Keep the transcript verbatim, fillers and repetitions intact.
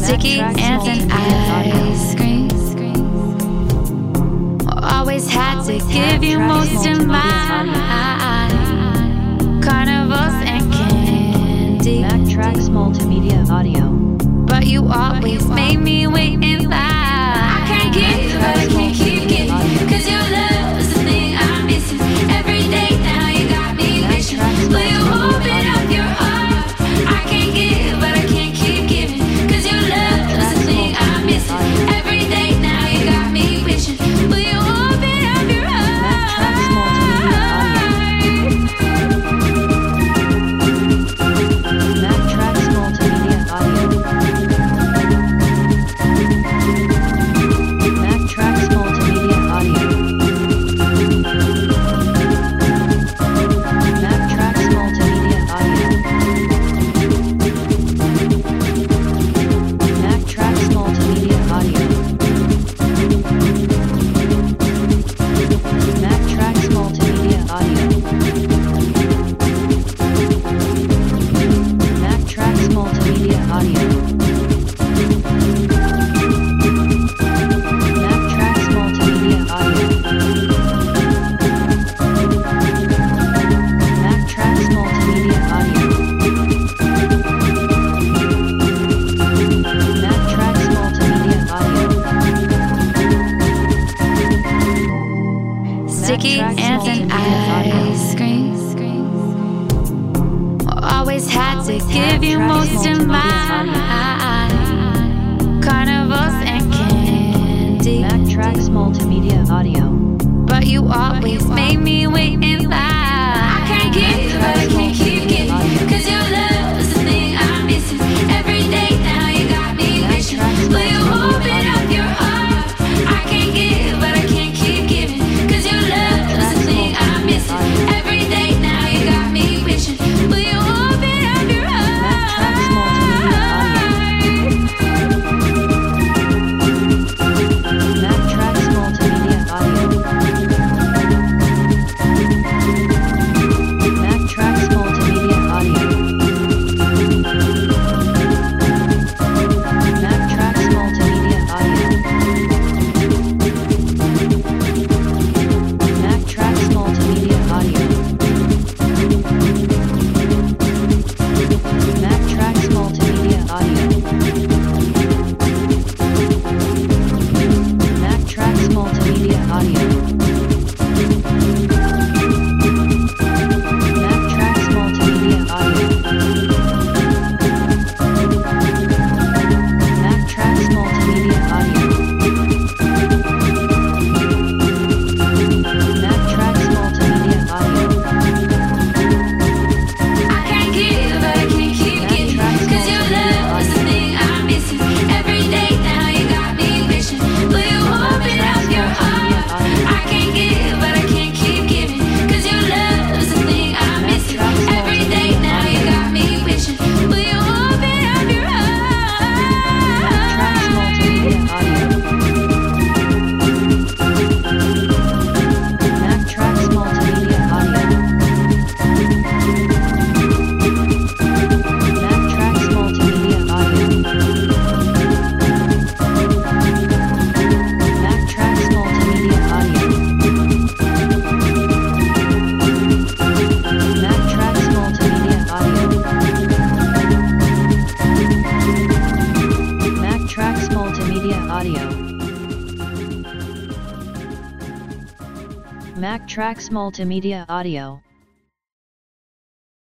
Sticky ants and ice cream. Always had to give you most of mine. Carnivals and candy. Backtracks Multimedia Audio. But you always made me wait in line. I can't give, but I can't keep giving. Cause your love is the thing I'm missing. Every day now you got me wishing. Will you open up your heart? I can't give, but I can't keep giving. Cause your love is the thing I'm missing. Every day now you got me wishing. Will you open up your heart? Backtracks Multimedia Audio. Backtracks Multimedia Audio. Backtracks Multimedia Audio. Backtracks Multimedia Audio. Backtracks Multimedia Audio. Backtracks Multimedia Audio. Backtracks Multimedia Audio. Backtracks Multimedia Audio. Backtracks Multimedia Audio. Sticky ants and ice cream. Always had to give you most of mine. Carnivals and candy. Backtracks Multimedia Audio. But you always made me wait in line. I can't give, but I can't keep giving. Cause your love is the thing I'm missing. Every day now you got me wishing. Will you open up your heart? I can't give, but I can't keep giving. Cause your love is the thing I'm missing. Every day now you got me wishing. Will you open up your heart? Backtracks Multimedia Audio. Backtracks Multimedia Audio. Backtracks Multimedia Audio. Backtracks Multimedia Audio. Backtracks Multimedia Audio. Backtracks Multimedia Audio. Backtracks Multimedia Audio. Backtracks Multimedia Audio. Backtracks Multimedia Audio. I can't give, but I can't keep giving. Cause your love is the thing I'm missing. Every day now you got me wishing. Will you open up your heart? I can't give, but I can't keep giving. Cause your love is the thing I'm missing. Every day now you got me wishing. Will you open up your Backtracks Multimedia Audio. Backtracks Multimedia Audio. Backtracks Multimedia Audio. Backtracks Multimedia Audio. Backtracks Multimedia Audio. Backtracks Multimedia Audio. Backtracks Multimedia Audio.